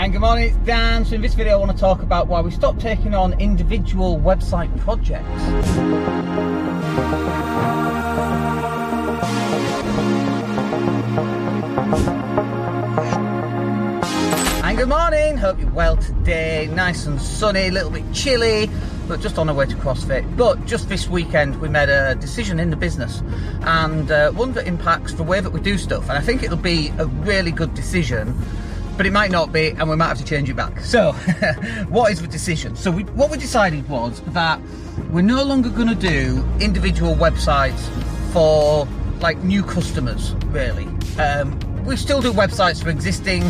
And good morning, it's Dan. So in this video I want to talk about why we stopped taking on individual website projects. And good morning, hope you're well today. Nice and sunny, a little bit chilly, but just on our way to CrossFit. But just this weekend we made a decision in the business, and one that impacts the way that we do stuff, and I think it'll be a really good decision, but it might not be, and we might have to change it back. So what is the decision? So what we decided was that we're no longer going to do individual websites for like new customers, really. We still do websites for existing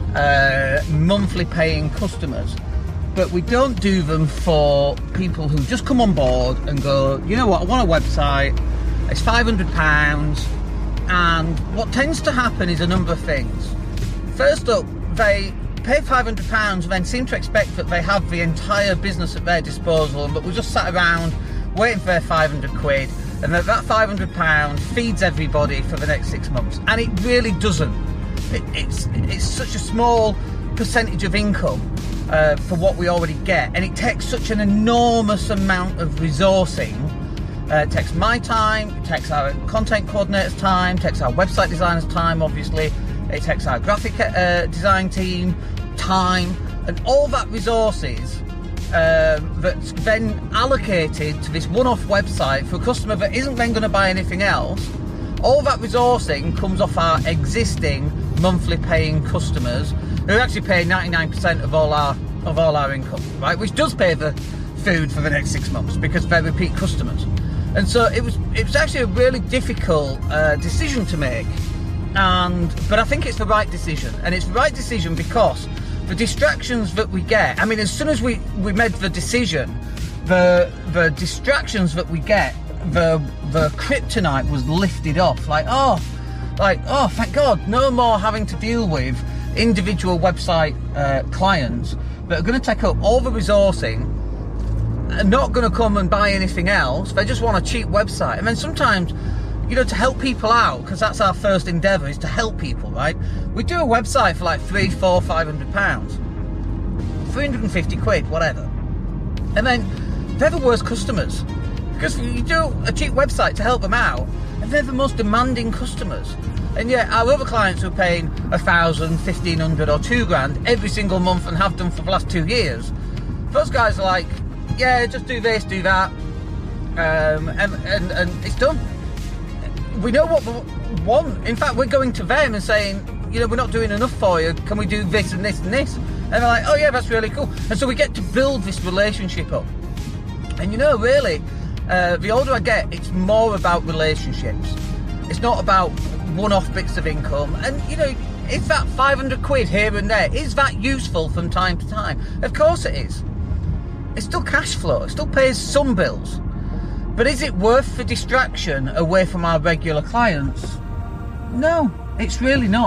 monthly paying customers, but we don't do them for people who just come on board and go, you know what, I want a website, it's £500, and what tends to happen is a number of things. First up, they pay £500 and then seem to expect that they have the entire business at their disposal, but we just sat around waiting for their 500 quid, and that £500 feeds everybody for the next 6 months, and it really doesn't. It's such a small percentage of income for what we already get, and it takes such an enormous amount of resourcing. It takes my time, it takes our content coordinator's time, it takes our website designer's time, obviously, it takes our graphic design team time, and all that resources that's then allocated to this one-off website for a customer that isn't then going to buy anything else. All that resourcing comes off our existing monthly paying customers, who actually pay 99% of all our income, right? Which does pay the food for the next 6 months because they're repeat customers. And so it was actually a really difficult decision to make, but I think it's the right decision, and it's the right decision because the distractions that we get. I mean, as soon as we made the decision, the distractions that we get, the kryptonite was lifted off. Like, oh, thank God, no more having to deal with individual website clients that are going to take up all the resourcing and not going to come and buy anything else. They just want a cheap website. And then sometimes, you know, to help people out, because that's our first endeavour, is to help people, right? We do a website for like £300, £400, £500, 350 quid, whatever. And then they're the worst customers, because you do a cheap website to help them out, and they're the most demanding customers. And yet our other clients who are paying £1,000, £1,500 or £2,000 every single month and have done for the last 2 years, those guys are like, yeah, just do this, do that, and it's done. We know what we want. In fact, we're going to them and saying, you know, we're not doing enough for you, can we do this and this and this? And they're like, oh yeah, that's really cool. And so we get to build this relationship up. And you know, really, the older I get, it's more about relationships. It's not about one-off bits of income. And you know, is that 500 quid here and there, is that useful from time to time? Of course it is. It's still cash flow, it still pays some bills. But is it worth the distraction away from our regular clients? No, it's really not.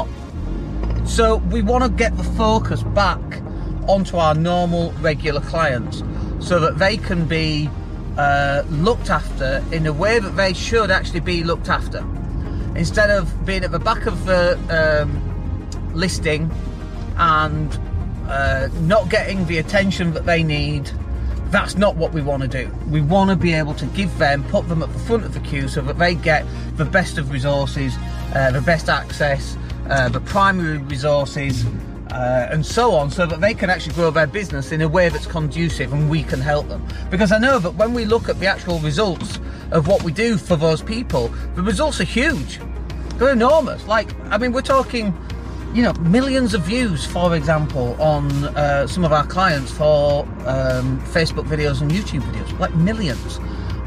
So we want to get the focus back onto our normal regular clients so that they can be looked after in a way that they should actually be looked after. Instead of being at the back of the listing and not getting the attention that they need. That's not what we want to do. We want to be able to give them, put them at the front of the queue so that they get the best of resources, the best access, the primary resources, and so on, so that they can actually grow their business in a way that's conducive and we can help them. Because I know that when we look at the actual results of what we do for those people, the results are huge. They're enormous. Like, I mean, we're talking, you know, millions of views, for example, on some of our clients for Facebook videos and YouTube videos, like millions.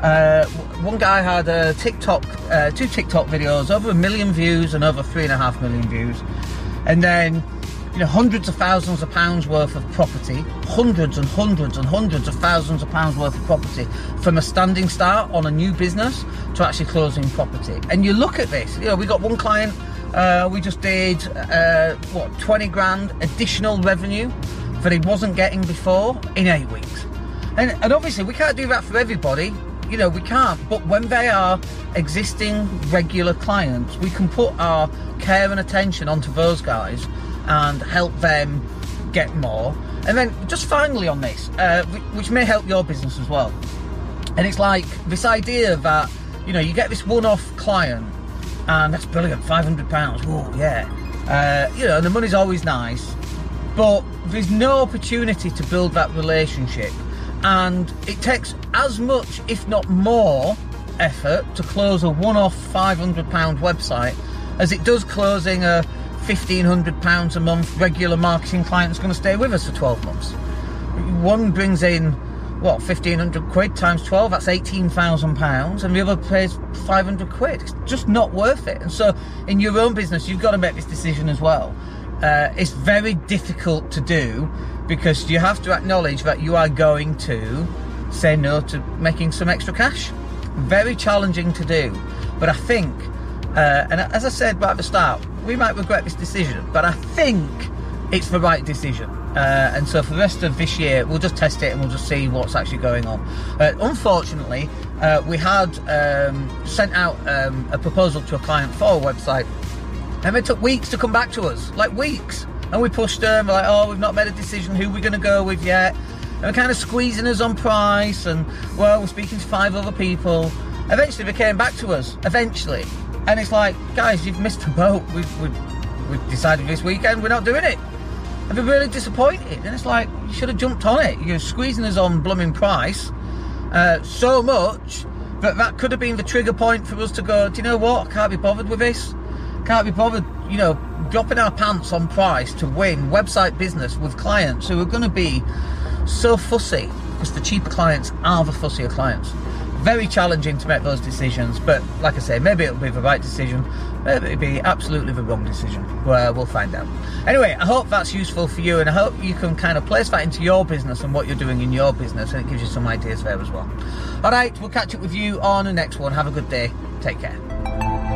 One guy had a TikTok, 2 TikTok videos, over 1 million views and over 3.5 million views. And then, you know, hundreds of thousands of pounds worth of property, hundreds and hundreds and hundreds of thousands of pounds worth of property, from a standing start on a new business to actually closing property. And you look at this, you know, we got one client, we just did 20 grand additional revenue that he wasn't getting before in 8 weeks. And obviously we can't do that for everybody, you know, we can't, but when they are existing regular clients, we can put our care and attention onto those guys and help them get more. And then just finally on this, which may help your business as well. And it's like this idea that, you know, you get this one-off client and that's brilliant, £500, whoa, yeah. You know, the money's always nice, but there's no opportunity to build that relationship. And it takes as much, if not more, effort to close a one-off £500 website as it does closing a £1,500 a month regular marketing client that's going to stay with us for 12 months. One brings in, what, 1,500 quid times 12, that's £18,000, and the other pays 500 quid. It's just not worth it. And so in your own business, you've got to make this decision as well. It's very difficult to do because you have to acknowledge that you are going to say no to making some extra cash. Very challenging to do, but I think, and as I said right at the start, we might regret this decision, but I think it's the right decision. And so for the rest of this year, we'll just test it and we'll just see what's actually going on. Unfortunately, we had sent out a proposal to a client for a website, and it took weeks to come back to us, like weeks. And we pushed them, we're like, oh, we've not made a decision who we're going to go with yet. And they're kind of squeezing us on price, and, well, we're speaking to 5 other people. Eventually they came back to us, eventually. And it's like, guys, you've missed the boat. We've decided this weekend we're not doing it. And they're really disappointed. And it's like, you should have jumped on it. You're squeezing us on blooming price so much that could have been the trigger point for us to go, do you know what? I can't be bothered with this. Can't be bothered, you know, dropping our pants on price to win website business with clients who are going to be so fussy, because the cheaper clients are the fussier clients. Very challenging to make those decisions, but like I say, maybe it'll be the right decision, maybe it'll be absolutely the wrong decision. Well, we'll find out. Anyway, I hope that's useful for you, and I hope you can kind of place that into your business and what you're doing in your business, and it gives you some ideas there as well. All right, we'll catch up with you on the next one. Have a good day. Take care.